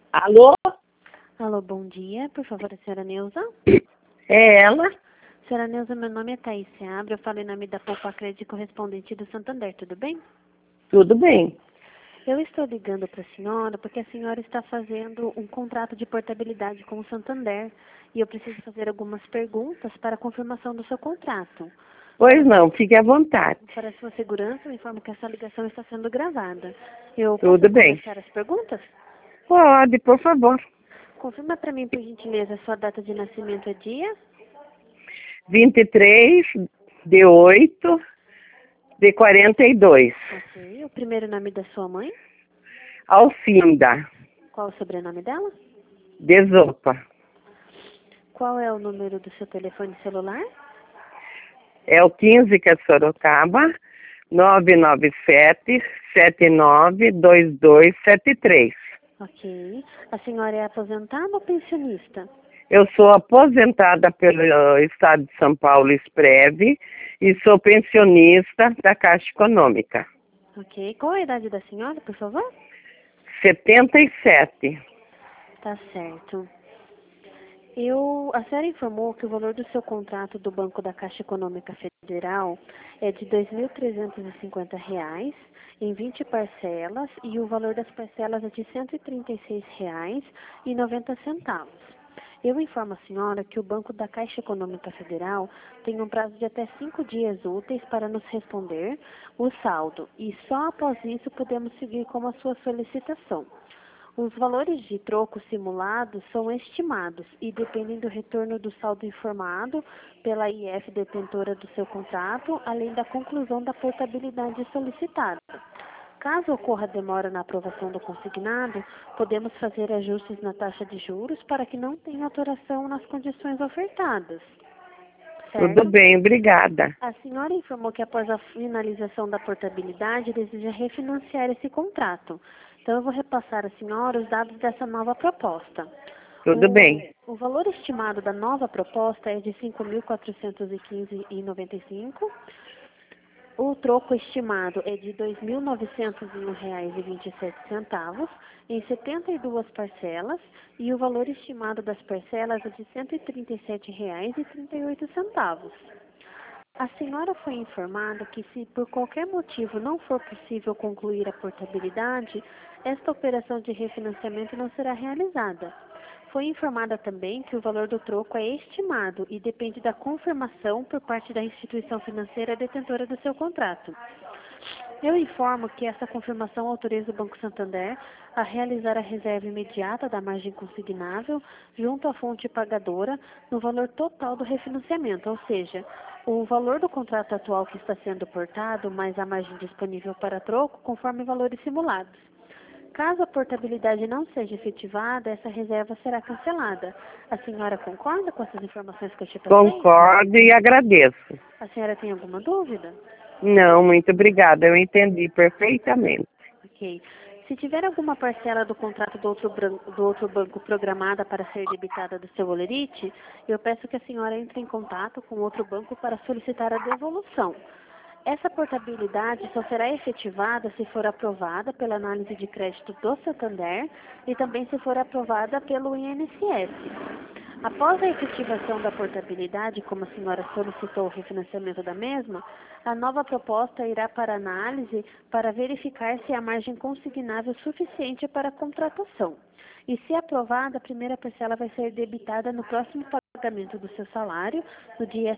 Alô? Alô, bom dia. Por favor, a senhora Neuza? É ela? Senhora Neuza, meu nome é Thaís Seabra. Eu falo em nome da Poupa Crédito correspondente do Santander, tudo bem? Tudo bem. Eu estou ligando para a senhora porque a senhora está fazendo um contrato de portabilidade com o Santander e eu preciso fazer algumas perguntas para a confirmação do seu contrato. Pois não, fique à vontade. Para a sua segurança, eu informo que essa ligação está sendo gravada. Eu posso Tudo bem. começar as perguntas? Pode, por favor. Confirma para mim, por gentileza, a sua data de nascimento é dia? 23/8/42. Ok. O primeiro nome da sua mãe? Alcinda. Qual o sobrenome dela? Desopa. Qual é o número do seu telefone celular? É o 15 que é Sorocaba. 997-792273. Ok. A senhora é aposentada ou pensionista? Eu sou aposentada pelo Estado de São Paulo, Espreve, e sou pensionista da Caixa Econômica. Ok. Qual a idade da senhora, por favor? 77. Tá certo. A senhora informou que o valor do seu contrato do Banco da Caixa Econômica Federal é de R$ 2.350 em 20 parcelas e o valor das parcelas é de R$ 136,90. Eu informo a senhora que o Banco da Caixa Econômica Federal tem um prazo de até 5 dias úteis para nos responder o saldo e só após isso podemos seguir com a sua solicitação. Os valores de troco simulados são estimados e dependem do retorno do saldo informado pela IF detentora do seu contrato, além da conclusão da portabilidade solicitada. Caso ocorra demora na aprovação do consignado, podemos fazer ajustes na taxa de juros para que não tenha alteração nas condições ofertadas. Certo? Tudo bem, obrigada. A senhora informou que após a finalização da portabilidade deseja refinanciar esse contrato. Então eu vou repassar à senhora os dados dessa nova proposta. Tudo bem. O valor estimado da nova proposta é de R$ 5.415,95. O troco estimado é de R$ 2.901,27 em 72 parcelas e o valor estimado das parcelas é de R$ 137,38. A senhora foi informada que se por qualquer motivo não for possível concluir a portabilidade, esta operação de refinanciamento não será realizada. Foi informada também que o valor do troco é estimado e depende da confirmação por parte da instituição financeira detentora do seu contrato. Eu informo que essa confirmação autoriza o Banco Santander a realizar a reserva imediata da margem consignável junto à fonte pagadora no valor total do refinanciamento, ou seja, o valor do contrato atual que está sendo portado mais a margem disponível para troco conforme valores simulados. Caso a portabilidade não seja efetivada, essa reserva será cancelada. A senhora concorda com essas informações que eu te passei? Concordo e agradeço. A senhora tem alguma dúvida? Não, muito obrigada. Eu entendi perfeitamente. Ok. Se tiver alguma parcela do contrato do outro banco programada para ser debitada do seu holerite, eu peço que a senhora entre em contato com outro banco para solicitar a devolução. Essa portabilidade só será efetivada se for aprovada pela análise de crédito do Santander e também se for aprovada pelo INSS. Após a efetivação da portabilidade, como a senhora solicitou o refinanciamento da mesma, a nova proposta irá para análise para verificar se há margem consignável suficiente para a contratação. E se aprovada, a primeira parcela vai ser debitada no próximo pagamento do seu salário, no dia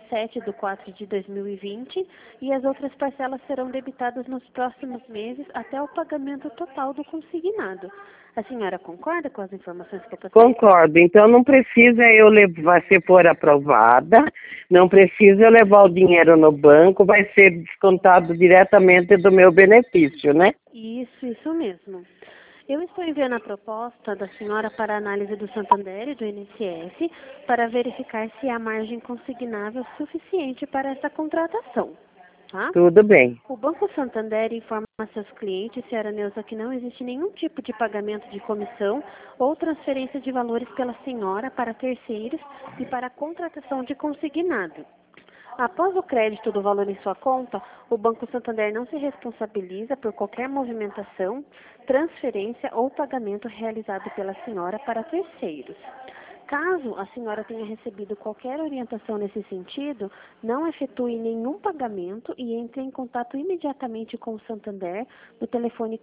7/4/2020, e as outras parcelas serão debitadas nos próximos meses até o pagamento total do consignado. A senhora concorda com as informações que eu passei? Concordo. Então não precisa eu levar, se for aprovada, não precisa eu levar o dinheiro no banco, vai ser descontado diretamente do meu benefício, né? Isso mesmo. Eu estou enviando a proposta da senhora para análise do Santander e do INSS para verificar se há margem consignável suficiente para essa contratação. Tá? Tudo bem. O Banco Santander informa a seus clientes, senhora Neuza, que não existe nenhum tipo de pagamento de comissão ou transferência de valores pela senhora para terceiros e para a contratação de consignado. Após o crédito do valor em sua conta, o Banco Santander não se responsabiliza por qualquer movimentação, transferência ou pagamento realizado pela senhora para terceiros. Caso a senhora tenha recebido qualquer orientação nesse sentido, não efetue nenhum pagamento e entre em contato imediatamente com o Santander no telefone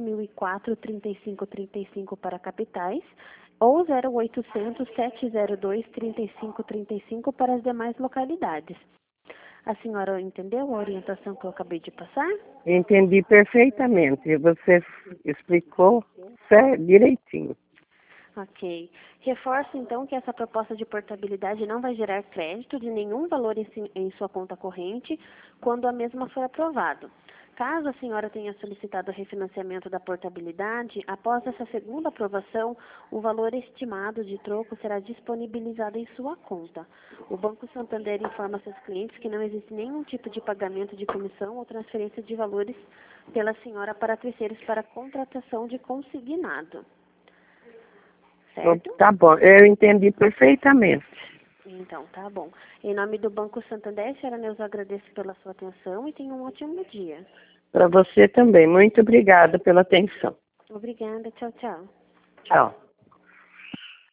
4004-3535 para capitais ou 0800 702 3535 para as demais localidades. A senhora entendeu a orientação que eu acabei de passar? Entendi perfeitamente. Você explicou direitinho. Ok. Reforço, então, que essa proposta de portabilidade não vai gerar crédito de nenhum valor em sua conta corrente quando a mesma for aprovada. Caso a senhora tenha solicitado o refinanciamento da portabilidade, após essa segunda aprovação, o valor estimado de troco será disponibilizado em sua conta. O Banco Santander informa seus clientes que não existe nenhum tipo de pagamento de comissão ou transferência de valores pela senhora para terceiros para contratação de consignado. Certo? Tá bom, eu entendi perfeitamente. Então, tá bom. Em nome do Banco Santander, senhora Neuza, agradeço pela sua atenção e tenha um ótimo dia. Para você também. Muito obrigada pela atenção. Obrigada. Tchau, tchau. Tchau.